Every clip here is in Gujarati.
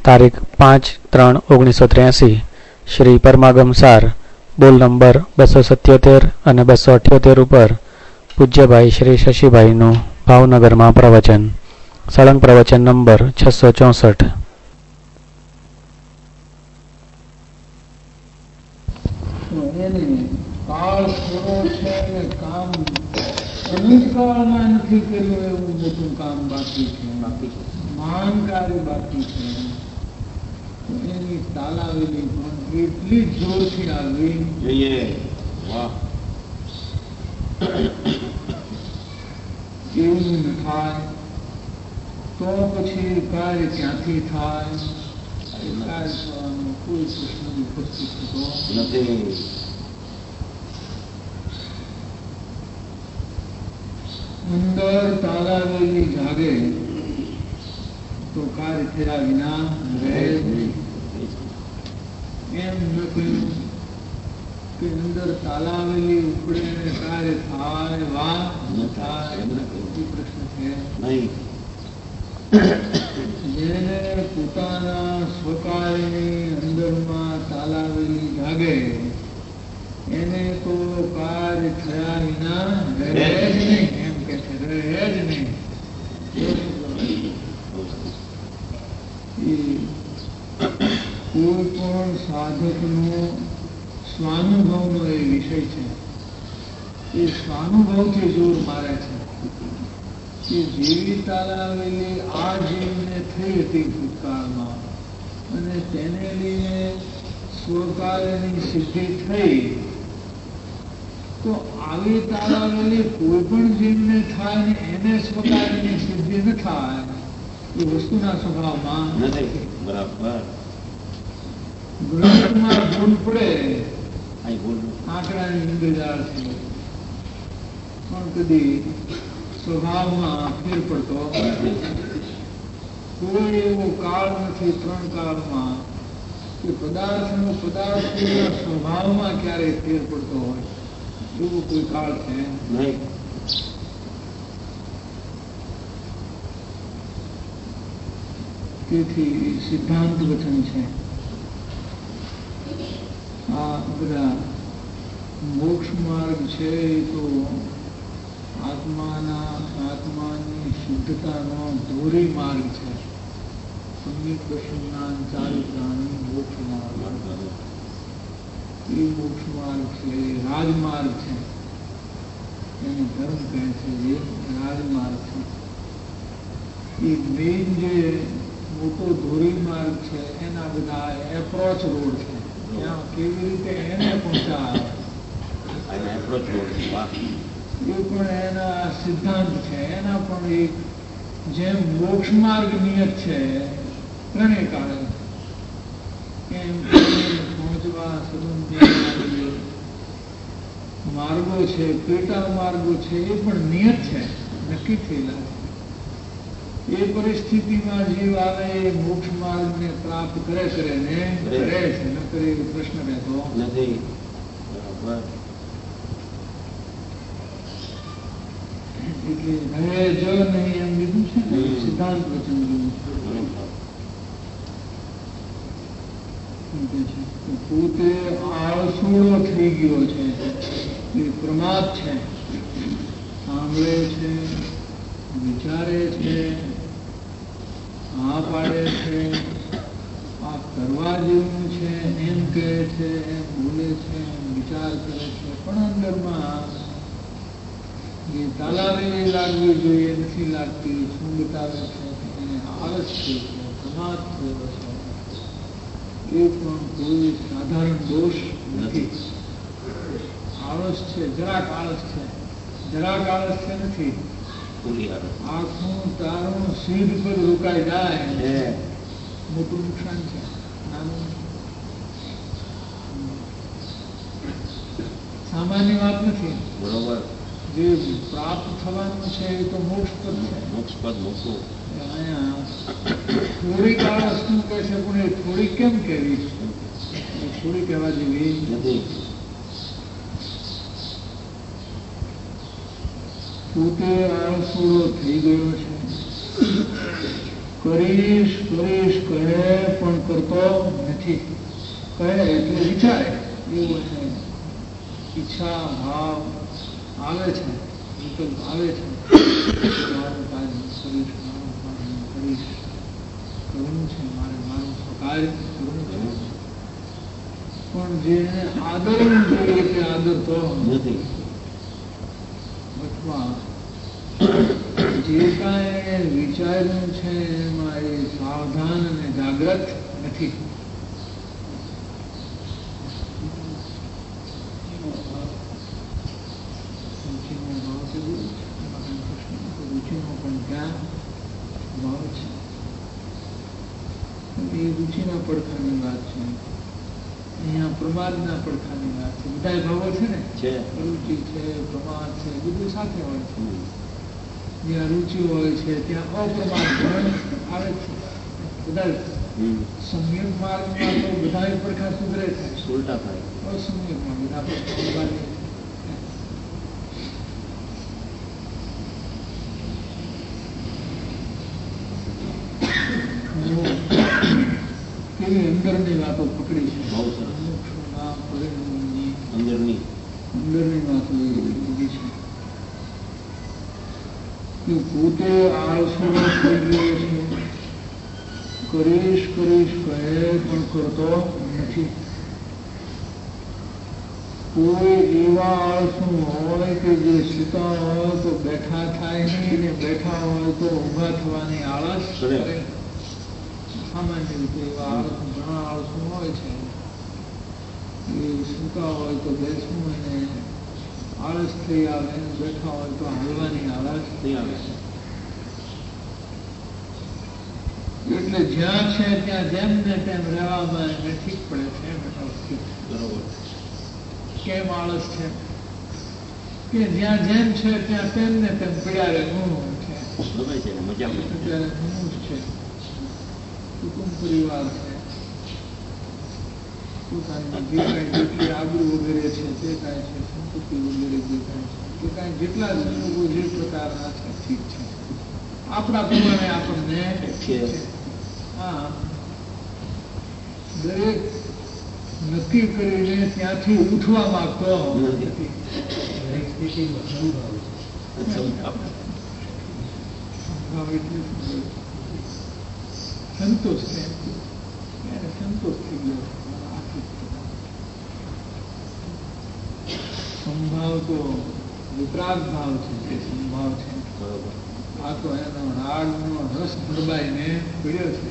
તારીખ 5/3/1983 શ્રી પરમાગમ સાર બોલ નંબર 277 અને 278 ઉપર પૂજ્યભાઈ શ્રી શશીભાઈનું ભાવનગરમાં પ્રવચન. સળંગ પ્રવચન નંબર 664. કાળ થોડો છે ને કામ અનુકાળમાં નથી કર્યું એવું મોટું કામ બાકી છે, મહાન કાર્ય બાકી છે. એની તાલાવેલી પણ એટલી જોરથી આવી જોઈએ. એવું ન થાય તો પછી કાર્ય ક્યાંથી થાય? કાર્ય થવાનો કોઈ પ્રશ્ન ઉપસ્થિત થતો નથી. અંદર તાલાવેલી જાગે તો કાર્ય થયા વિના રહે નહીં. એમ ન કહ્યું કે અંદર તાલાવેલી ઉપડે ને કાર્ય થાય, વાહ ન થાય, એ પ્રશ્ન છે નહીં. જેને પોતાના સ્વકાર્યની અંદરમાં તાલાવેલી જાગે એને તો કાર્ય થયા વિના રહે જ નહીં. એમ કે છે રહે જ નહીં. કોઈ પણ સાધકનો સ્વાનુભવનો એ વિષય છે. એ સ્વાનુભવથી જોર મારે છે કે જેવી તાલાવેલી આ જીવને થઈ હતી ભૂતકાળમાં અને તેને લઈને સ્વકાર્યની સિદ્ધિ થઈ, તો આવી તાલાવેલી કોઈ પણ જીવને થાય ને એને સ્વકાર્યની સિદ્ધિ ન થાય એ વસ્તુના સ્વભાવમાં નથી. બરાબર. ગ્રંથમાં ભૂલ પડે, આંકડાની ઇન્દ્રજાળ છે, પણ કદી સ્વભાવમાં ફેર પડતો કોઈ એવો કાળ નથી ત્રણ કાળમાં કે પદાર્થનો પદાર્થના સ્વભાવમાં ક્યારેય ફેર પડતો હોય એવો કોઈ કાળ છે નહીં. તેથી સિદ્ધાંત વચન છે. આ બધા મોક્ષ માર્ગ છે એ તો આત્માની શુદ્ધતાનો ધોરી માર્ગ છે. સમ્યક દર્શનના ચારિત્રાનું મોક્ષ માર્ગ એ મોક્ષ માર્ગ છે, રાજમાર્ગ છે. એને ધર્મ કહે છે, એ રાજમાર્ગ છે. એ મેઇન જે મોટો ધોરી માર્ગ છે એના બધા એપ્રોચ રોડ છે. ત્યાં કેવી રીતે એને પહોંચાડે એ પણ એના સિદ્ધાંત છે. એના પણ એક જેમ મોક્ષ માર્ગ નિયત છે ત્રણેય કાળે એમ પહોંચવા સંબંધી માર્ગો છે, પેટા માર્ગો છે, એ પણ નિયત છે, નક્કી થયેલા છે. એ પરિસ્થિતિમાં જીવ આવે એ મોક્ષ માર્ગને પ્રાપ્ત કરે ને કરે છે, ન કરે એ પ્રશ્ન રહેતો નથી. એટલે રહે જ નહીં એમ લીધું છે ને, સિદ્ધાંત વચન પોતે આળસુડો થઈ ગયો છે, એ પ્રમાદ છે. સાંભળે છે, વિચારે છે, હા પાડે છે, આ કરવા જેવું છે એમ કહે છે, એમ બોલે છે, એમ વિચાર કરે છે, પણ અંદરમાં જે તાલાવેલી લાગવી જોઈએ નથી લાગતી. શું બતાવે છે? એને આળસ છે, પ્રમાદ થયો છે. એ પણ કોઈ સાધારણ દોષ નથી. આળસ છે, જરાક આળસ છે, જરાક આળસ છે નથી. આખું તારું સીધ પર રોકાઈ જાય મોટું નુકસાન છે. નાનું સામાન્ય વાત નથી. બરોબર. જે પ્રાપ્ત થવાનું છે એ તો મોક્ષપદ છે. મોક્ષપદ મોટું. અહીંયા થોડીક આળસ નું કહે છે, પણ એ થોડીક કેમ કહેવી? થોડી કહેવા જેવી નથી. પોતે આળસુડો થઈ ગયો છે. કરીશ કરીશ કહે નથી. કહે એટલે વિચારે એવું એને ઈચ્છા ભાવ આવે છે, વિકલ્પ આવે છે. મારું કાર્ય કરીશ, મારું કાર્ય કરીશ, કરવું છે મારે, મારું સ્વકાર્ય કરવું છે. પણ જેને આદરવું જોઈએ તે આદરતો નથી. અથવા જે કાંઈ વિચાર્યું છે એમાં એ સાવધાન અને જાગ્રત નથી. રુચિનો ભાવ છે, રુચિનો પણ ક્યાં ભાવ છે? એ રુચિના પડખાની વાત છે. અહીંયા પ્રમાદના પડખાની વાત છે. બધા ભાવો છે ને, રુચિ છે, પ્રમાદ છે, બધું સાથે હોય છે. જ્યાં રુચિ હોય છે ત્યાં અપ્રમાદ પણ આવે છે. બધા સંયમ માર્ગમાં તો બધા પડખા સુધરે છે, ઉલટા થાય. અસંયમમાં બધા પડખા કેવી અંદરની વાતો પકડી છે. બહુ સરસ. અંદરની વાતો પકડી છે કે પોતે આળસુ થઈ ગયો છે. કરીશ કરીશ કહે પણ કરતો નથી. કોઈ એવા આળસુ હોય કે જે સૂતા હોય તો બેઠા થાય નહીં, ને બેઠા હોય તો ઊભા થવાની આળસ કરે. સામાન્ય રીતે એવા આળસ ઘણા આળસુ હોય છે. એ સૂતા હોય તો બેસવું અને આળસ થઈ આવે, બેઠા હોય તો હાલવાની આળસ થઈ આવે. એટલે જ્યાં છે ત્યાં જેમ ને તેમ રહેવામાં એને ઠીક પડે છે. બરોબર. કેમ આળસ છે કે જ્યાં જેમ છે ત્યાં તેમ ને તેમ પડ્યા રહેવું છે. અત્યારે હું છે, કુટુંબ પરિવાર છે, પોતાની જે કાંઈ જેટલી આબરૂ વગેરે છે તે કાંઈ છે, સંપત્તિ વગેરે જે કાંઈ છે તે કાંઈ જેટલા લોકો જે પ્રકારના છે ઠીક છે. આપણા પ્રમાણે આપણને હા દરેક નક્કી કરીને ત્યાંથી ઉઠવા માંગતો નથી. સંતોષ છે, સંતોષ થઈ ગયો. સંભાવ તો વિતરાગ ભાવ છે, તે સંભાવ છે. આ તો એનો રાગનો રસ દબાઈને પીડ્યો છે.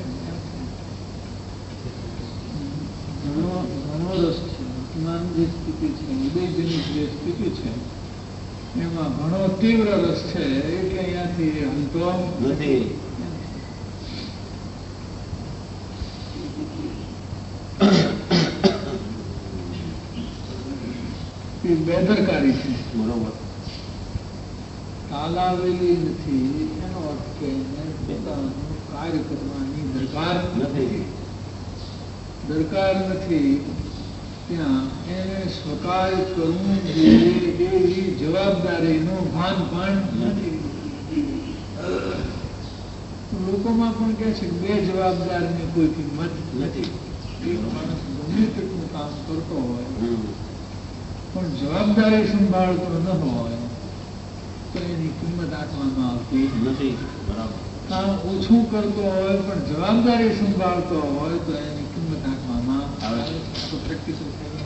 ઘણો રસ છે. વર્તમાન જે સ્થિતિ છે, ઉદયજનિત જે સ્થિતિ છે એમાં ઘણો તીવ્ર રસ છે. એટલે અહીંયાથી હલતો નથી. બેદરકારી છે. બરોબર. તાલાવેલી નથી એનો અર્થ કે પોતાનું કાર્ય કરવાની દરકાર નથી. દરકાર નથી ત્યાં એને સ્વકાર્ય કરવું જોઈએ એવી જવાબદારીનું ભાન પણ નથી. લોકોમાં પણ કહે છે બે જવાબદારીની કોઈ કિંમત નથી. એક માણસ ગમે તેટલું કામ કરતો હોય પણ જવાબદારી સંભાળતો ન હોય તો એની કિંમત આંકવામાં આવતી નથી. કામ ઓછું કરતો હોય પણ જવાબદારી સંભાળતો હોય તો એની કિંમત આંકવામાં આવે. તો પ્રેક્ટિકલ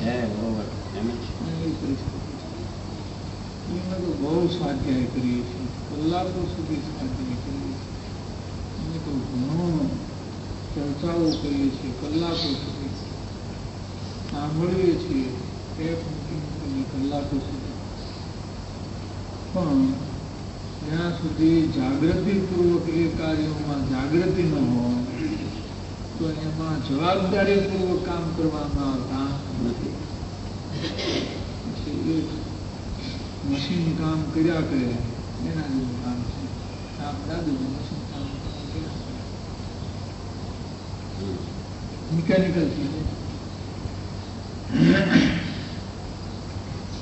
એવી પરિસ્થિતિ છે. અમે તો બહુ સ્વાધ્યાય કરીએ છીએ, કલાકો સુધી સ્વાધ્યાય કરીએ છીએ. અમે તો ઘણો ચર્ચાઓ કરીએ છીએ, કલાકો સુધી સાંભળીએ છીએ, ટેપ મૂકીને કલાકો સુધી. પણ જ્યાં સુધી જાગૃતિપૂર્વક એ કાર્યોમાં જાગૃતિ ન હોય તો એમાં જવાબદારીપૂર્વક કામ કરવામાં આવતા નથી. પછી એક મશીન કામ કર્યા કરે એના જેવું કામ છે. કામ દાદું મશીન કામ કર્યા મિકેનિકલ છે.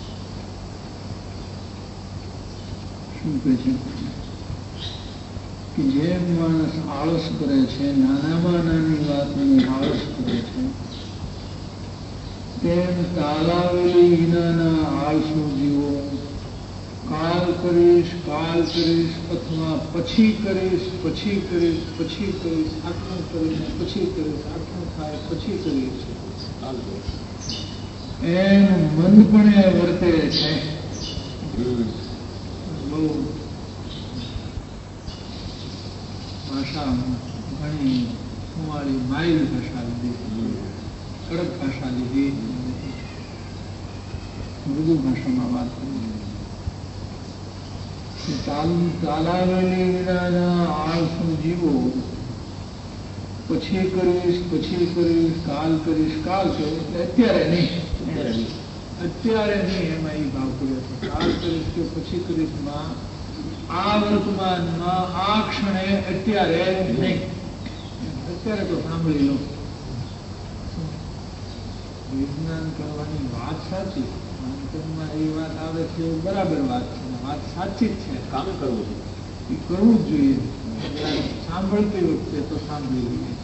શું કહે છે? કે જેમ માણસ આળસ કરે છે, નાનામાં નાની વાતની આળસ કરે છે, તેમ તાલાવેલી વિનાના આળસુ જીવો કાલ કરીશ અથવા પછી કરીશ આટલું કરીને પછી કરીશ, આટલું થાય પછી કરીશ, એમ મંદપણે વર્તે છે. બહુ ભાષા ઘણી સુવાળી માઇલ ભાષા લીધી, કડક ભાષા લીધી, મૃદુ ભાષામાં વાત કરી. તાલાવેલી વિનાના આળસુ જીવો પછી કરીશ, કાલ કરીશ અત્યારે નહીં એમાં એ ભાવ કર્યો છે. કાલ કરીશ કે પછી કરીશ માં આ વર્તમાનમાં આ ક્ષણે અત્યારે નહીં. અત્યારે તો સાંભળી લો. વિજ્ઞાન કરવાની વાત સાચી, અંતરમાં એ વાત આવે છે બરાબર વાત છે, વાત સાચી જ છે. કામ કરવું છે, એ કરવું જ જોઈએ. સાંભળતી વખતે તો સાંભળી લઈએ.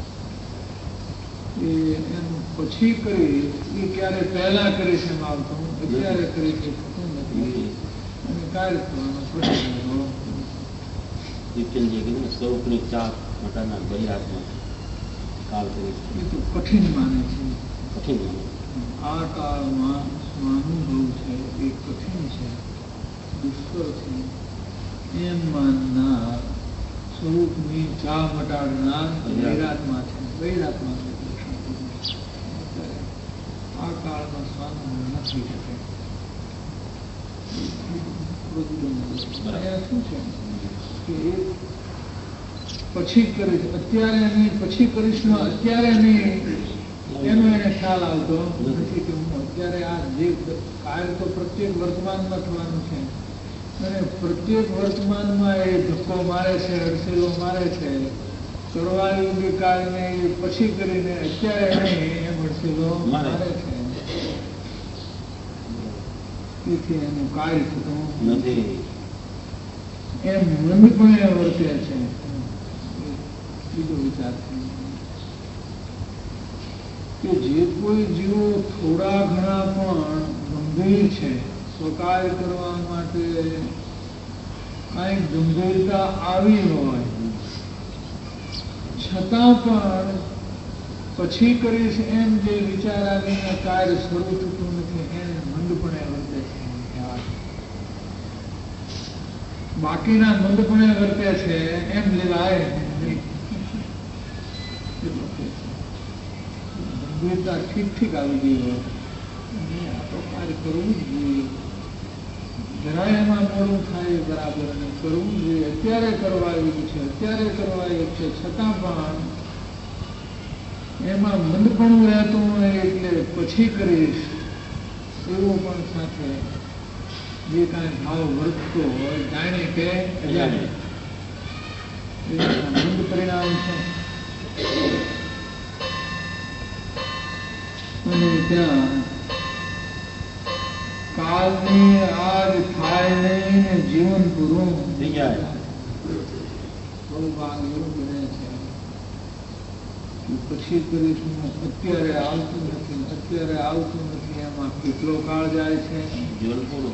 એમ પછી કરી એ ક્યારે પહેલા કરીશ એમ આવતો, અત્યારે કરીશ એ થતું નથી. અને કાર્ય થવાનો પ્રશ્ન સ્વરૂપની ચાપ મોટાના બહિરાત્મા કાલ કરીશ એ તો કઠિન માને છે. કઠિન આ કાળમાં અનુભવ છે એ કઠિન છે, દુષ્કર છે. એમ માનનાર સ્વરૂપની ચા મટાડનાર વૈરાત્મા છે. આ કાળમાં સ્વાનુભવ નથી શકે. શું છે કે પછી કરીશ, અત્યારે નહીં, પછી કરીશ નો અત્યારે નહીં, એનો એને ખ્યાલ આવતો નથી કે હું અત્યારે આ જે કાર્ય તો પ્રત્યેક વર્તમાનમાં થવાનું છે, અને પ્રત્યેક વર્તમાનમાં એ ધક્કો મારે છે, અડસેલો મારે છે. કરવા યોગ્ય કાર્યને એ પછી કરીને અત્યારે નહીં એમ અડસેલો મારે છે. તેથી એનું કાર્ય થતું નથી. એમ મંદપણે વર્તે છે. બીજો વિચાર છે કે જે કોઈ જીવો થોડા ઘણા પણ ગંભીર છે, સ્વકાર્ય કરવા માટે કાંઈક ગંભીરતા આવી હોય છતાં પણ પછી કરીશ એમ જે વિચાર આવીને કાર્ય શરૂ થતું નથી, એને મંદપણે વર્તે છે. બાકીના મંદપણે વર્તે છે એમ લેવાય નહીં. ગંભીરતા ઠીક આવી ગઈ હોય આ તો કાર્ય કરવું જ જોઈએ. જરાય એમાં મોડું થાય બરાબર અને કરવું જોઈએ. અત્યારે કરવા આવ્યું છે, છતાં પણ એમાં મંદપણું રહેતું હોય એટલે પછી કરીશ એવું પણ સાથે જે કાંઈ ભાવ વર્તતો હોય જાણે કે અજાણે મંદ પરિણામ છે. અને ત્યાં કાલની આજ થાય નહીં ને જીવન પૂરું થઈ જાય. બહુ ભાગ એવું બને છે કે પછી કરીશું અત્યારે આવતું નથી. એમાં કેટલો કાળ જાય છે, જીવન પૂરું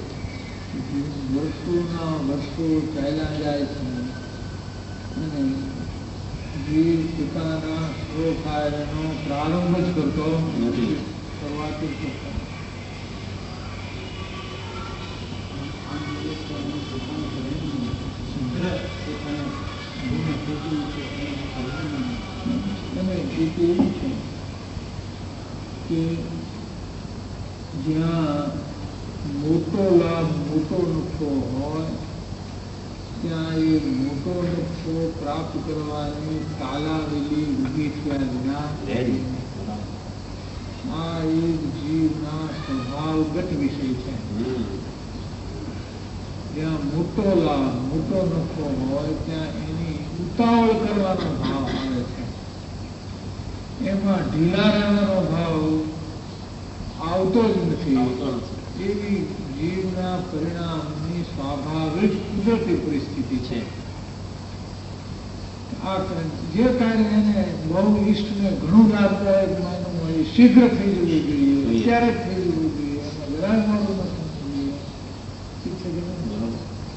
વર્ષો ચાલ્યા જાય છે. અને જીવ પોતાના સ્વકાર્યનો પ્રારંભ જ કરતો નથી. શરૂઆત જ કરતો અને એક એવું છે કે જ્યાં મોટો લાભ, મોટો નફો હોય ત્યાં એ મોટો નફો પ્રાપ્ત કરવાની તાલાવેલી ઊભી થયા વિના આ એક જીવના સ્વભાવગત વિષય છે. જ્યાં મોટો લાભ, મોટો નફો હોય ત્યાં એની ઉતાવળ કરવાનો ભાવ આવે છે. એમાં ઢીલા રહેવાનો ભાવ આવતો જ નથી. એવી જીવના પરિણામની સ્વાભાવિક કુદરતી પરિસ્થિતિ છે. આ જે કાર્ય એને બહુ ઈષ્ટને ઘણું લાભદાયક માનવું હોય એ શીઘ્ર થઈ જવું જોઈએ, ત્યારે જ થઈ જવું જોઈએ, એમાં જરાય મોડું ન થવું જોઈએ. ઠીક છે કે નહીં?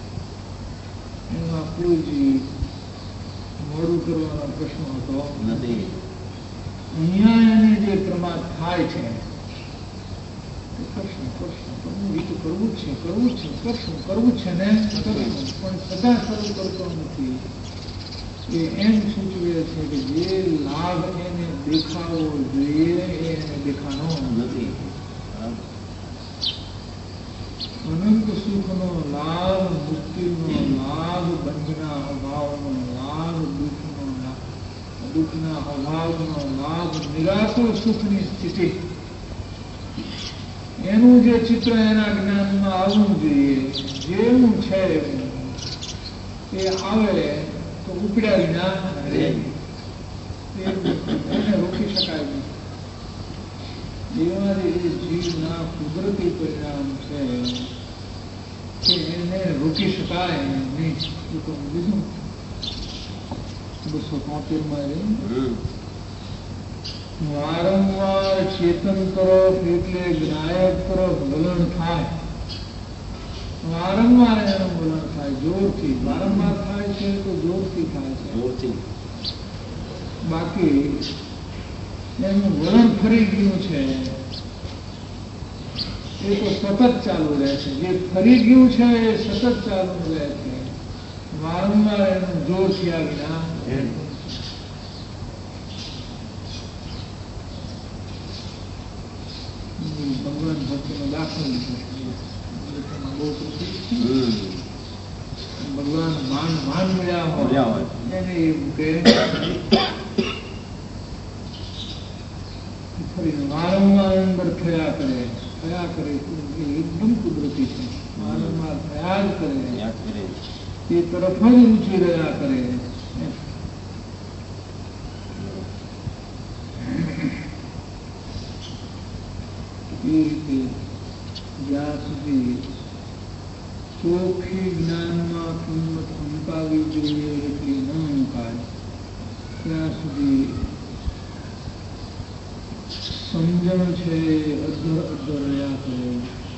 એમાં કોઈ જ મોડું કરવાનો પ્રશ્ન હતો નથી. અહીંયા એને જે પ્રમાદ થાય છે કરશું કરવું જ છે કરવું જ છે ને કરશું, પણ સદા શરૂ કરતો નથી. એ એમ સૂચવે છે કે જે લાભ એને દેખાવો જોઈએ એને દેખાનો નથી. અનંત સુખનો લાભ, મુક્તિનો લાભ, બંધના અભાવનો લાભ, દુઃખના અભાવનો લાભ, નિરાકુળ સુખની સ્થિતિ, એનું જે ચિત્ર એના જ્ઞાનમાં આવવું જોઈએ. જેવું છે એ આવે તો ઉપડ્યા વિના રહે, એને રોકી શકાય નહીં. એવા જે જીવના કુદરતી પરિણામ છે કે એને રોકી શકાય નહીં. બીજું 273 વારંવાર ચેતન તરફ એટલે જ્ઞાયક તરફ વલણ થાય. વારંવાર એનું વલણ થાય, જોરથી. વારંવાર થાય છે તો જોરથી થાય છે. બાકી એનું વલણ ફરી ગયું છે એ તો સતત ચાલુ રહે છે. જે ફરી ગયું છે એ સતત ચાલુ રહે છે. વારંવાર એનું જોર થયા વિના ભગવાન ભક્તિનો દાખલો બહુ પ્રસિદ્ધ છે. ભગવાન માન મળ્યા હોય એને એવું કે ફરીને વારંવાર અંદર થયા કરે એકદમ કુદરતી છે. વારંવાર થયા જ કરે એ તરફ જ ઊંચી રહ્યા કરે. એ રીતે જ્યાં સુધી ચોખ્ખી જ્ઞાનમાં કિંમત અંકાવી જોઈએ એટલી ન અંકાય ત્યાં સુધી સમજણ છે અધ્ધર રહ્યા કરે,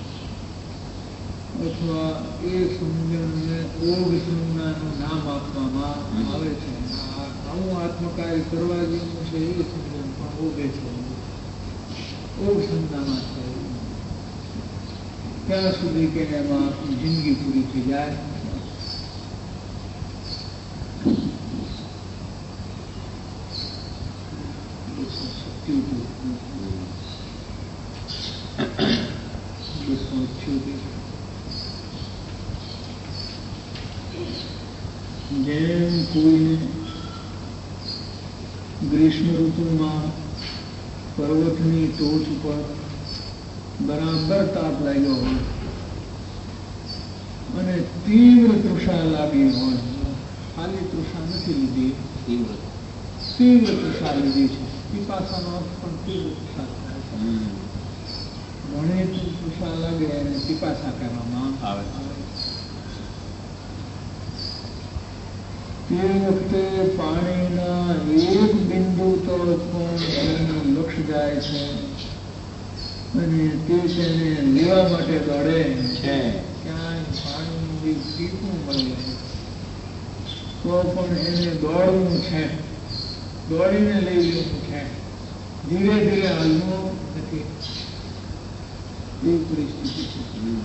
અથવા એ સમજણને ઓગ સંજ્ઞાનું નામ આપવામાં આવે છે. આવું આત્મકાર્ય કરવા જેવું છે એ સમજણ પણ ઓગે છે, ઓગ સંજ્ઞામાં છે. ત્યાં સુધી કે એમાં આપણી જિંદગી પૂરી થઈ જાય. જેમ કોઈને ગ્રીષ્મ ઋતુમાં પર્વતની ટોચ ઉપર બરાબર તાપ લાગ્યો હોય અને તીવ્ર તૃષા લાગી હોય, ખાલી તૃષા નથી લીધી, તીવ્ર તૃષા લીધી છે. પીપાસાનો અર્થ પણ તીવ્ર તૃષા થાય છે. ઘણી તૃષા લાગે અને પીપાસા કહેવામાં આવે. તે વખતે પાણીના એક બિંદુ તરફ પણ લક્ષ જાય છે અને તે તેને લેવા માટે દોડે છે. ક્યાંય પાણીનું એક ટીપું મળે તો પણ એને દોડવું છે, દોડીને લઈ લેવું છે, ધીરે ધીરે હાલવું નથી. એ પરિસ્થિતિ છે.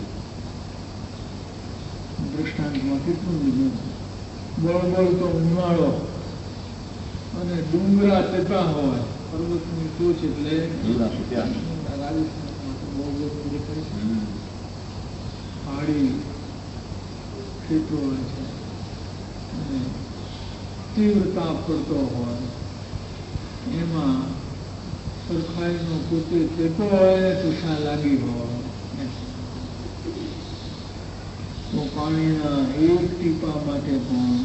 દ્રષ્ટાંતમાં કેટલું લીધું. બળબળ તો ઉનાળો અને ડુંગરા તેતા હોય, પર્વતની ટોચ એટલે રાજસ્થાનમાં તો બહુ બધું દેખાય છે. પહાડી ક્ષેત્રો હોય છે અને તીવ્ર તાપ પડતો હોય, એમાં સરખાઈનો પોતે તેતો હોય તૃષા લાગી હોય તો પાણીના એક ટીપા માટે પણ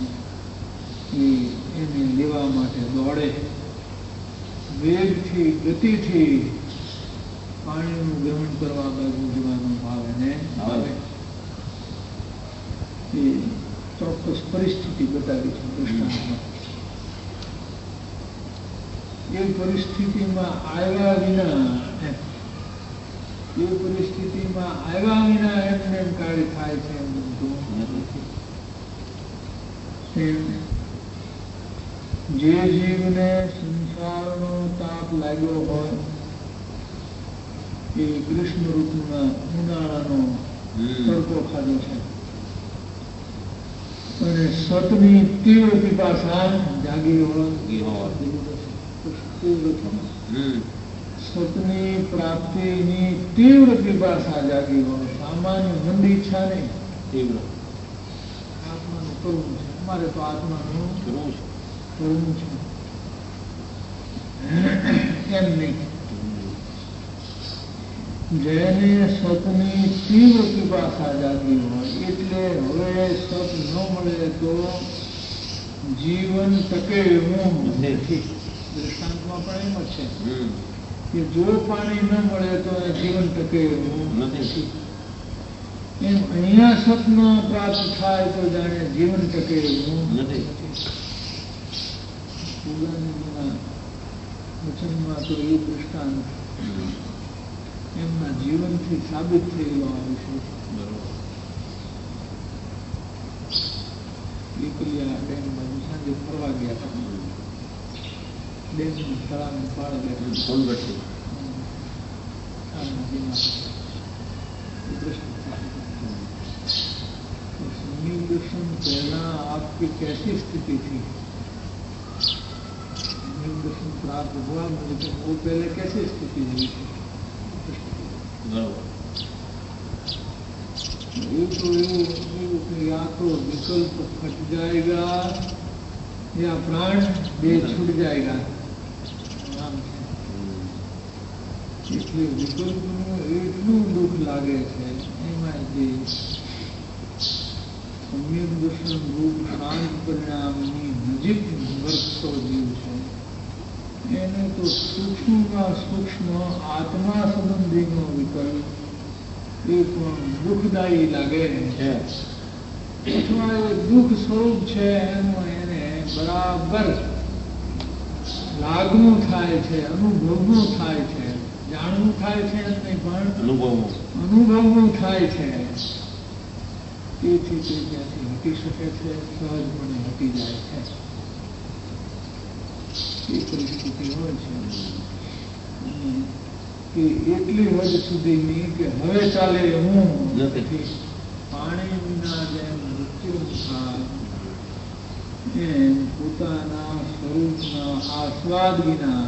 એને લેવા માટે દોડે. વેગથી, ગતિથી પાણીનું ગ્રહણ કરવા બાજુ જવાનો ભાવ એને આવે. એ ચોક્કસ પરિસ્થિતિ બતાવી છે દૃષ્ટાંતમાં. એ પરિસ્થિતિમાં આવ્યા વિના એમને કાર્ય થાય છે એમ બધું જે જીવને સંસારનો તાપ લાગ્યો હોય એ કૃષ્ણ ઋતુના ઉનાળાનો તડકો ખાધો છે અને સતની તીવ્ર પીપાસા જાગી હોય સતની પ્રાપ્તિની તીવ્ર પીપાસા જાગી હોય, સામાન્ય મંદી ઈચ્છા નહીં, તીવ્ર આત્માનું કરવું છે. અમારે તો આત્માનું કરવું છે એમ નહીં. જેને સતની તીવ્ર પીપાસા જાગી હોય એટલે હવે સત ન મળે તો જીવન ટકે એવું નથી. દૃષ્ટાંતમાં પણ એમ જ છે કે જો પાણી ન મળે તો જીવન ટકે એવું નથી. એમ અહીંયા સતનો પ્રાપ્ત થાય તો જાણે જીવન ટકે એવું નથી. પૂજાનીના વચનમાં તો એ દૃષ્ટાંત એમના જીવનથી સાબિત થયેલો આવે છે. એકલિયા ડેમ બાજુ સાંજે ફરવા ગયા હતા. ડેમનું તળાવનું પાળ ગયા समीप दर्शन पहला आपकी कैसी स्थिति थी? समीप दर्शन प्राप्त हुआ लेकिन वो पहले कैसी स्थिति हुई थी? ये तो या तो विकल्प फट जाएगा या प्राण देह छूट जाएगा. એટલે વિકલ્પનું એટલું દુઃખ લાગે છે. એમાં જે સમ્યક દર્શન રૂપ શાંત પરિણામની નજીક વર્તતો જીવ છે એને તો સૂક્ષ્મમાં સૂક્ષ્મ આત્મા સંબંધીનો વિકલ્પ એ પણ દુઃખદાયી લાગે છે. અથવા એ દુઃખ સ્વરૂપ છે એનું એને બરાબર લાગવું થાય છે, અનુભવવું થાય છે. જાણવું થાય છે એમ નહીં પણ અનુભવવું થાય છે. તેથી તે ત્યાંથી હટી શકે છે, સહજપણે હટી જાય છે. એ પરિસ્થિતિ હોય છે કે એટલી હદ સુધીની કે હવે ચાલે હું નથી. પાણી વિના જેમ મૃત્યુ થાય એમ પોતાના સ્વરૂપના આસ્વાદ વિના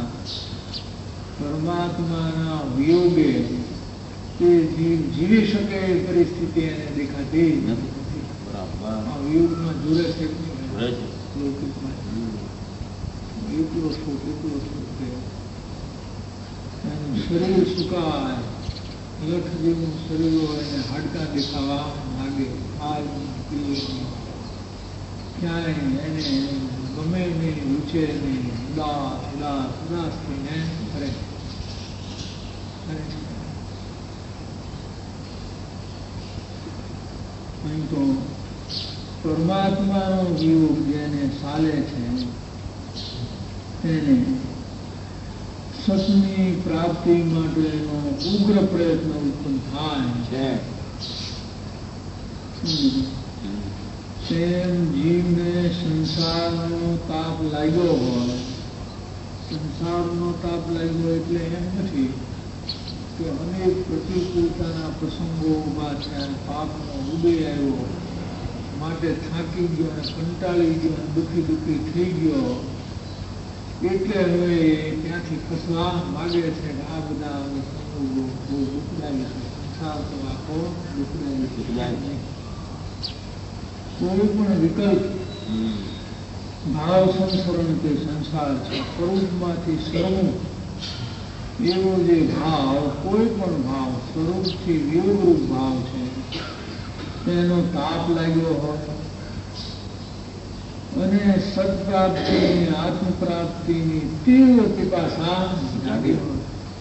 પરમાત્માના વિયોગે તે જીવ જીવી શકે એ પરિસ્થિતિ એને દેખાતી નથી. આ વિયોગમાં જોડે છે લૌકિકમાં એટલો સુખ એનું શરીર સુકાય, લઠ જેવું શરીર હોય એને હાડકા દેખાવા લાગે. ક્યાંય એને ગમે નહીં, રૂચે નહીં, ઉદાસ થઈને ફરે. અહીં તો પરમાત્માનો વિયોગ જેને ચાલે છે તેને સતની પ્રાપ્તિ માટેનો ઉગ્ર પ્રયત્ન ઉત્પન્ન થાય છે. તેમ જીવને સંસારનો તાપ લાગ્યો હોય. સંસારનો તાપ લાગ્યો એટલે એમ નથી કે અનેક પ્રતિકૂળતાના પ્રસંગો ઉભા થયા, પાપનો ઉદય આવ્યો, માટે થાકી ગયો અને કંટાળી ગયો અને દુઃખી થઈ ગયો એટલે હવે ત્યાંથી ખસવા માગે છે કે આ બધા સંજોગો બહુ દુઃખદાયી છે. સંસાર તો આખો દુઃખદાયી છે. કોઈ પણ વિકલ્પ ભાવ સંસરણ તે સંસાર છે. સ્વરૂપમાંથી સરવું એવો જે ભાવ, કોઈ પણ ભાવ સ્વરૂપથી વિયોગરૂપ ભાવ છે તેનો તાપ લાગ્યો હોય અને સત્પ્રાપ્તિની આત્મપ્રાપ્તિની તીવ્ર પીપાસા જાગી હોય,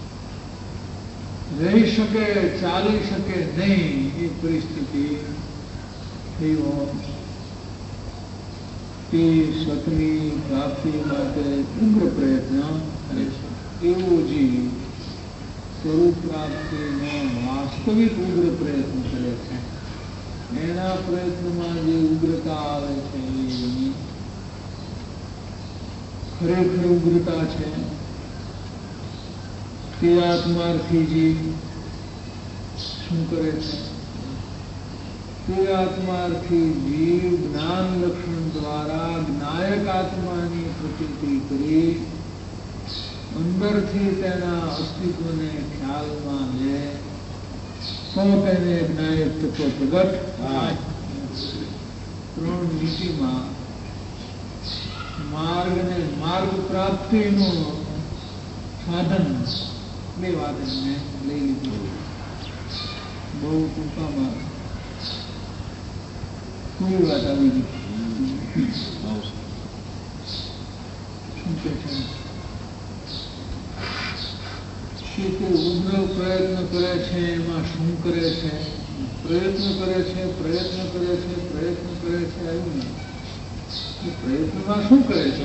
રહી શકે, ચાલી શકે નહીં એ પરિસ્થિતિ થઈ હોય તે સતની પ્રાપ્તિ માટે ઉગ્ર પ્રયત્ન કરે છે. એવો જીવ સ્વરૂપ પ્રાપ્તિનો વાસ્તવિક ઉગ્ર પ્રયત્ન કરે છે. એના પ્રયત્નમાં જે ઉગ્રતા આવે છે એ ખરેખર ઉગ્રતા છે. તે આત્માર્થી જીવ શું કરે છે? તે આત્માર્થી જીવ જ્ઞાન લક્ષણ દ્વારા જ્ઞાયક આત્માની પ્રતીતિ કરી અંદરથી તેના અસ્તિત્વને ખ્યાલમાં લે તો તેને જ્ઞાયક તત્વ પ્રગટ થાય. ત્રણ નીતિમાં માર્ગ પ્રાપ્તિનું સાધન બે વાત એમને લઈ લીધી. બહુ ટૂંકામાં કોઈ વાત આવી ગઈ. શું કે છે? તે ઉગ્ર પ્રયત્ન કરે છે. એમાં શું કરે છે? પ્રયત્ન કરે છે. આવ્યું ને એ પ્રયત્નમાં શું કરે છે?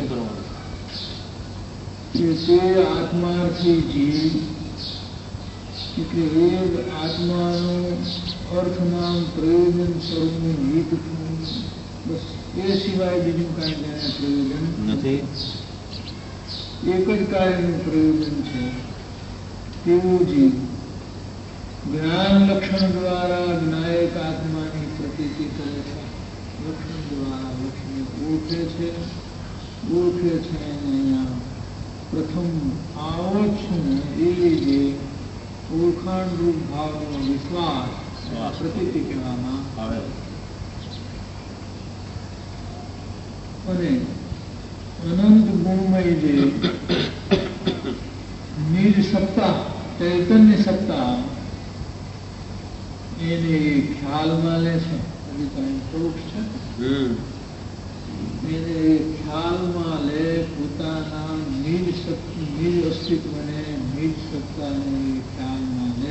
કે તે આત્માર્થી જીવ એટલે એ આત્માનું અર્થનામ પ્રયોજન સ્વરૂપનું હિત થવું, બસ એ સિવાય બીજું કાંઈ તેને પ્રયોજન નથી. એક જ કાર્યનું પ્રયોજન છે. તેવું જીવ જ્ઞાન લક્ષણ દ્વારા જ્ઞાયક આત્માની પ્રતીતિ કરે છે. લક્ષણ દ્વારા લક્ષ્મી ઓળખે છે અને અહીંયા પ્રથમ આવો છું એ જે ઓળખાણ રૂપ ભાવનો વિશ્વાસ પ્રતીતિ કહેવામાં આવે. અને અનંત ગુણમય જે નિજ સત્તા ચૈતન્ય સત્તા એને ખ્યાલમાં લે છે. પરોક્ષ છે. એને ખ્યાલમાં લે પોતાના નિજ અસ્તિત્વને નિજ સત્તાને ખ્યાલમાં લે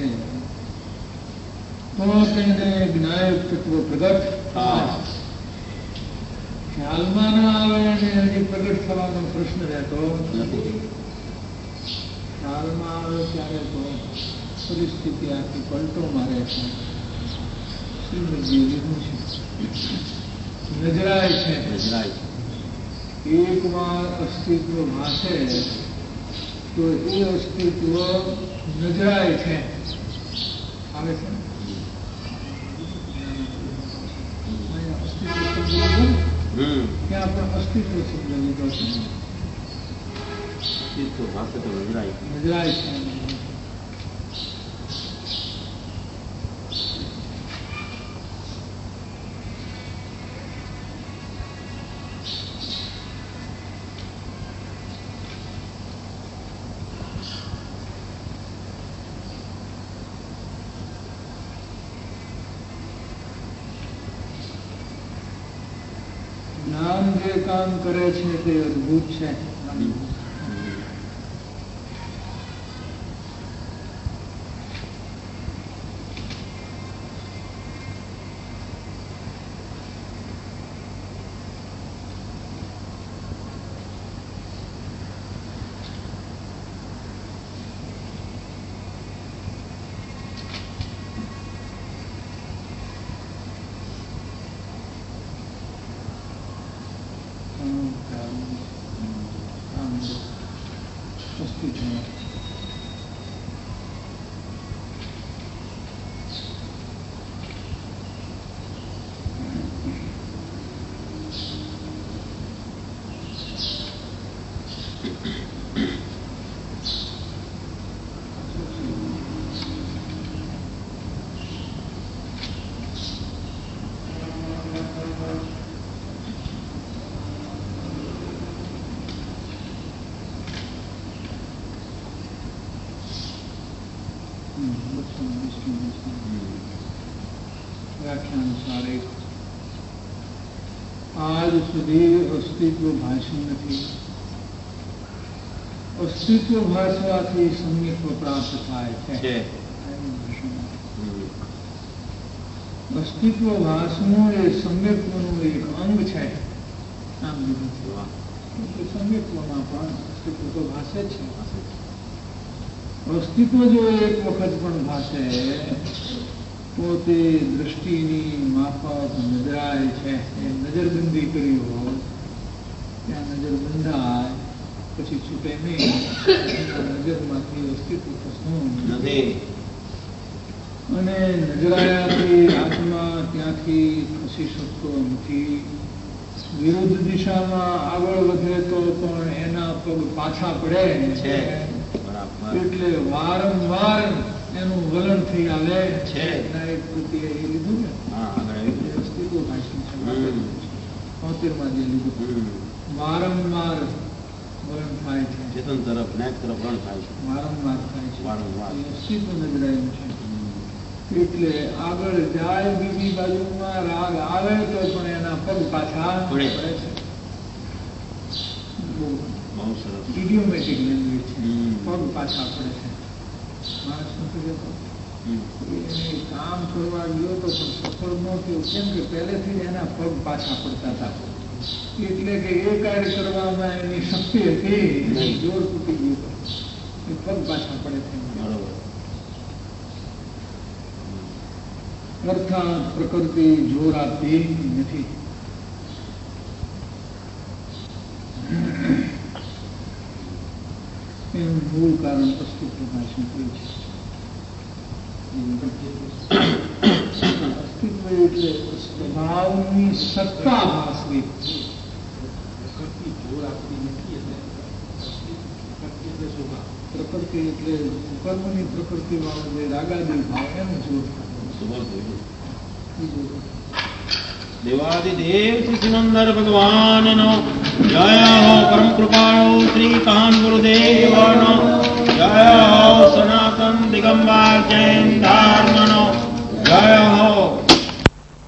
તો તેને જ્ઞાયક તત્વ પ્રગટ થાય. ખ્યાલમાં ના આવે અને હજી પ્રગટ થવાનો પ્રશ્ન રહેતો નથી. ખ્યાલમાં આવે ત્યારે તો પરિસ્થિતિ આખી પલટો મારે છે. નજરાય છે. એક વાર અસ્તિત્વ ભાષે તો એ અસ્તિત્વ નજરાય છે. આવે છે ત્યાં પણ અસ્તિત્વ શબ્દ લીધો છે. નજરાય છે. જ્ઞાન જે કામ કરે છે તે અદભુત છે. આજ સુધી અસ્તિત્વ ભાષ્યું નથી. અસ્તિત્વ ભાષવાથી સમ્યક્ત્વ પ્રાપ્ત થાય છે. અસ્તિત્વ ભાષનું એ સમ્યક્ત્વનું એક અંગ છે. આમ લીધું છે. એટલે સમ્યક્ત્વમાં પણ અસ્તિત્વ તો ભાષે જ છે. અસ્તિત્વ જો એક વખત પણ ભાષે તો તે દ્રષ્ટિની માફક નજરાય છે. એ નજરબંધી કરી હોય ત્યાં નજર બંધાય પછી છૂટે નહીં. નજરમાંથી અસ્તિત્વ કશું નથી. અને નજરાયાથી આત્મા ત્યાંથી ખસી શકતો નથી. વિરુદ્ધ દિશામાં આગળ વધે તો પણ એના પગ પાછા પડે છે. એટલે વારંવાર એનું વલણ થઈ આવે છે. એક પ્રત્યે એ લીધું ને અસ્તિત્વ ભાષણ છે. 73માં જે લીધું વારંવાર વલણ થાય છે. ચેતન તરફ નેક તરફ વલણ થાય છે. વારંવાર થાય છે. વારંવાર અસ્તિત્વ નજરાયું છે. એટલે આગળ જાય બીજી બાજુમાં રાગ આવે તો પણ એના પગ પાછા પડે છે. બહુ સરસ ઇડિયોમેટિક લેંગ્વેજ છે. પગ પાછા પડે છે. માણસ નથી જતો એને કામ કરવા ગયો તો પણ સફળ ન થયો. કેમ કે પહેલેથી જ એના પગ પાછા પડતા હતા. એટલે કે એ કાર્ય કરવામાં એની શક્તિ હતી, જોર તૂટી ગયું એ પગ પાછા પડે છે. બરોબર. અર્થાત પ્રકૃતિ જોર આપતી નથી. એનું મૂળ કારણ અસ્તિત્વ ભાષણ કર્યું છે. અસ્તિત્વ એટલે સ્વભાવની સત્તા ભાસવી. પ્રકૃતિ જોર આપતી નથી. પ્રકૃતિ એટલે કર્મની પ્રકૃતિ વાળો જે રાગાદી ભાવ એનું જોર થાય. देवादिदेव श्री सुनंदर भगवान नो जय हो परम कृपाणु श्री कान गुरुदेव नो जय हो सनातन दिगंबर जैन